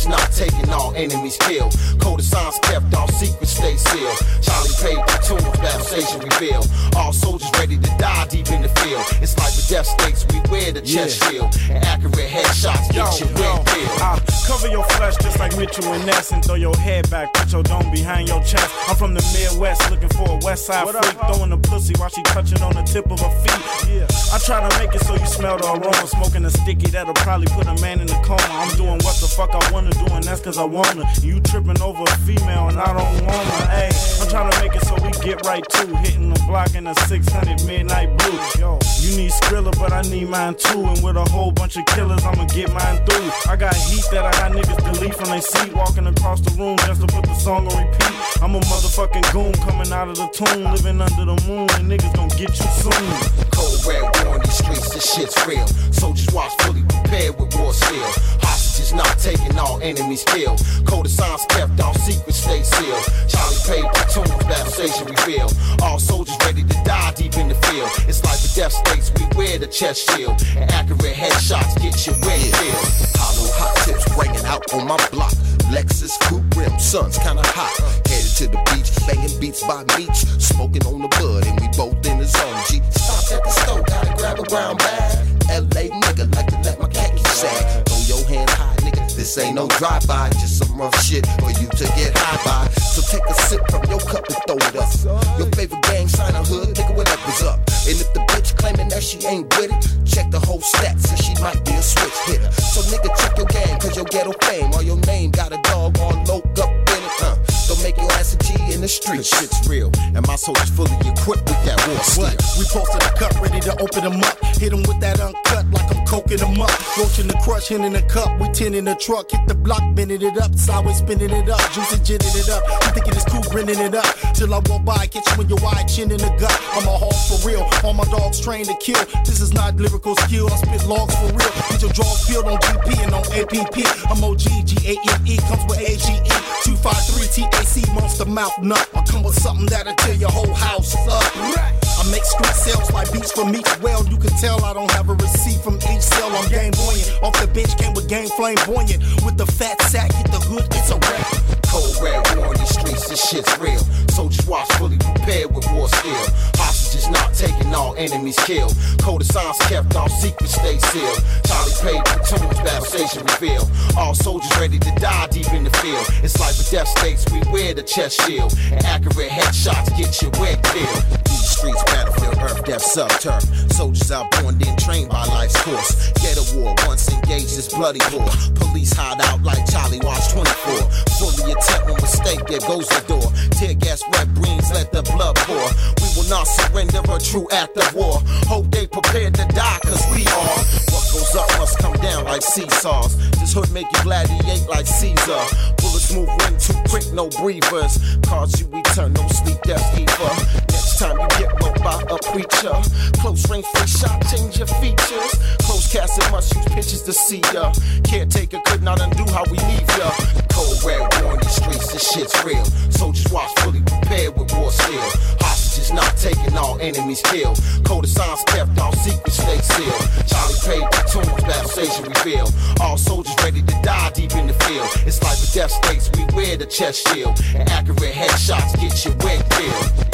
Hostages not taken, all enemies killed. Code of signs kept, all secrets stay sealed. Charlie paid platoons, battle station revealed. All soldiers ready to die deep in the field. It's like the death stakes, we wear the chest shield. And accurate headshots get you wet killed. Cover your flesh just like Mitchell and Ness and throw your head back, put your dome behind your chest. I'm from the Midwest looking for a West Side freak, throwing a pussy while she touching on the tip of her feet. Yeah, I try to make it so you smell the aroma, smoking a sticky that'll probably put a man in a coma. I'm doing what the fuck I wanna do and that's cause I wanna. You tripping over a female and I don't wanna. Ay, I'm trying to make it so we get right too, hitting the block in a 600 midnight blue. Yo, you need Skrilla but I need mine too, and with a whole bunch of killers I'ma get mine through. I got heat that I got niggas delete from they seat, walking across the room just to put the song on repeat. I'm a motherfucking goon coming out of the tomb, living under the moon, and niggas gon' get you soon. Cold red war on these streets, this shit's real. Soldiers watch fully prepared with war steel. Hostages not taken, all enemies killed. Code of signs kept, all secrets stay sealed. Charlie paid platoons, battle station revealed. All soldiers ready to die deep in the field. It's like the death states, we wear the chest shield. And accurate headshots get you wet killed. Hollow hot tips bringing out on my block. Lexus coupe rim, sun's kinda hot. Headed to the beach, banging beats by Meech. Smoking on the bud and we both in the zone. G, stopped at the store, gotta grab a brown bag. LA nigga like to let my khaki sag. Throw your hands high, nigga, this ain't no drive-by. Just some rough shit for you to get high by. So take a sip from your cup and throw it up. Your favorite gang sign a hood, nigga, whatever's up. And if the bitch claiming that she ain't with it, check the whole stats and she might be a switch hitter. So nigga, check your game, cause your ghetto fame or your name got a dog all locked up in it, Don't make your ass a G in the street. This shit's real, and my soldiers fully equipped with that war steel. We posted a cup, ready to open them up. Hit them with that uncut like I'm coking them up. Roaching the crush, hitting the cup. We tin in the truck, hit the block, bending it up. Sideways spinning it up, juicing, ginning it up. You thinking it's cool, grinning it up. Till I walk by, catch you in your eye, chin in the gut. I'm a hog for real, all my dogs trained to kill. This is not lyrical skill, I spit logs for real. Get your jaws peeled on GP and on APP. I'm OG, G-A-N-E, comes with A-G-E. 253 TAC, monster mouth nut. I come with something that'll tear your whole house up. I make street sales like beats for meat. Well, you can tell I don't have a receipt from each cell. I'm game buoyant. Off the bench came with game flame buoyant. With the fat sack, hit the hood, it's a wrap. Cold red war on these streets, this shit's real. Soldiers watch fully prepared with war steel. Hostages not taken, all enemies killed. Code of signs kept, all secrets stay sealed. Charlie paid platoons, battle station revealed. All soldiers ready to die deep in the field. It's like the death states, we wear the chest shield. And accurate headshots get you wet killed. These streets, battlefield, earth, death, subturf. Soldiers outborn, then trained by life's course. Get a war, once engaged, this bloody war. Police hide out like Charlie Watch 24. Fully attempt one mistake, there goes the door. Tear gas, red greens, let the blood pour. We will not surrender, a true act of war. Hope they prepared to die, cause we are. What goes up must come down like seesaws. This hood make you gladiate like Caesar. Bullets move wind too quick, no breathers. Cause you return, no sleep, death either. Next time you get roped by a preacher. Close range face shot, change your features. Close casting must use pictures to see ya. Caretaker could not undo how we leave ya. Cold red war on these streets, this shit's real. Soldiers watch fully prepared with war steel. Hostages not taken, all enemies killed. Code of signs kept, all secrets stay sealed. Charlie paid platoons, battle station revealed. All soldiers ready to die deep in the field. It's like the death states, we wear the chest shield. And accurate headshots get you wet killed.